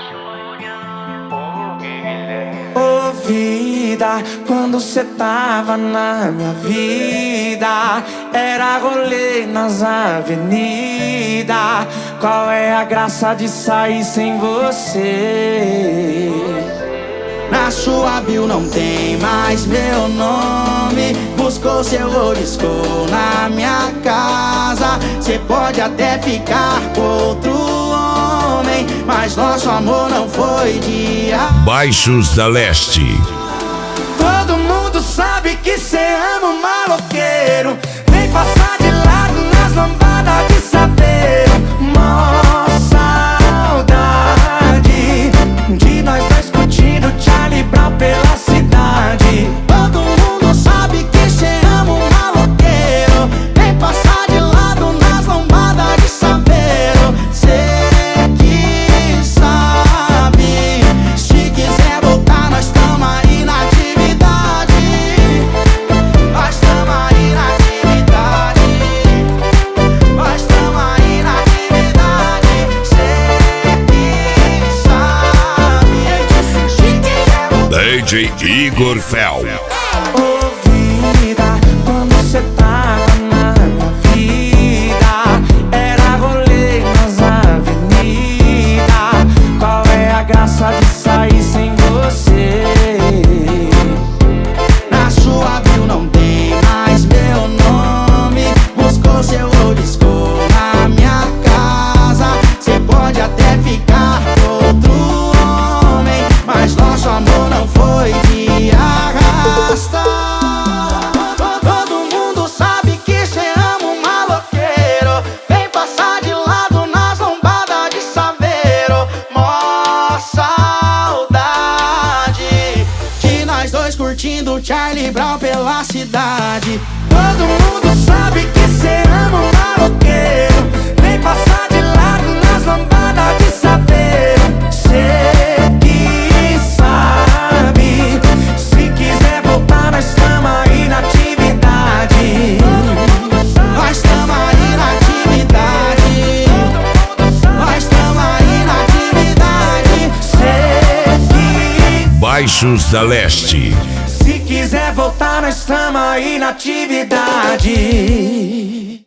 Ô vida, quando cê tava na minha vida, era rolê nas avenidas. Qual é a graça de sair sem você? Na sua bio não tem mais meu nome. Buscou seu olisco na minha casa. Cê pode até ficar com outro homem, mas nosso amor não foi de Baixos da Leste. Todo mundo sabe que cê ama um maloqueiro. Vem passar de lado nas lambadas de saveiro. Mó saudade de nós dois curtindo Charlie Brown pela cidade. Todo mundo sabe que cê ama um maloqueiro. Vem passar de lado nas lambadas de saveiro. Cê que sabe, se quiser voltar nós tamo aí na atividade. Nós tamo aí na atividade. Nós tamo aí na atividade. Cê que sabe, se quiser voltar. DJ Igor Fel. Ô vida, quando cê tava na minha vida, era rolê nas avenidas. Qual é a graça de sair sem você? Na sua bio não tem mais meu nome. Buscou seu olisco na minha casa. Cê pode até ficar com outro homem, mas nosso amor não foi de arrasta. Todo mundo sabe que cê ama um maloqueiro. Vem passar de lado nas lombadas de saveiro. Mó saudade de nós dois curtindo Charlie Brown pela cidade. Todo mundo sabe que cê ama um maloqueiro. Vem passar de lado nas lambadas de saveiro. Cê que sabe, se quiser voltar nós tamo aí na atividade. Nós tamo aí na atividade. Nós tamo aí na atividade. Cê que, Baixos da Leste. se quiser voltar nós tamo aí na atividade.